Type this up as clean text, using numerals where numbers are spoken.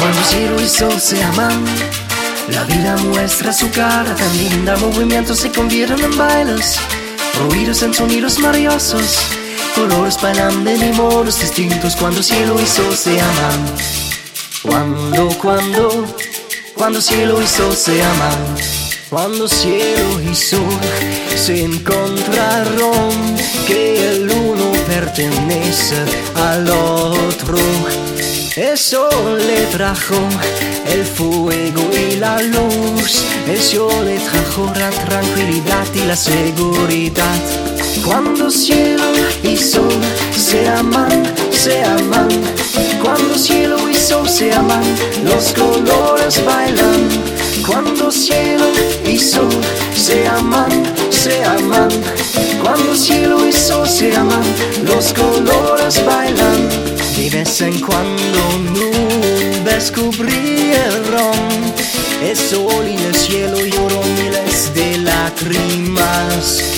Cuando cielo y sol se aman, la vida muestra su cara tan linda. Movimientos se convierten en bailes, ruidos en sonidos mariosos, colores bailan de modos distintos. Cuando cielo y sol se aman. Cuando cielo y sol se aman. Cuando cielo y sol se encontraron, que el uno pertenece al otro. El sol le trajo el fuego y la luz, el sol le trajo la tranquilidad y la seguridad. Cuando cielo y sol se aman, se aman. Cuando cielo y sol se aman, los colores bailan. Cuando cielo y sol se aman, se aman. Cuando cielo y sol se aman, los colores bailan. De vez en cuando nubes cubrieron el sol y el cielo lloró miles de lágrimas.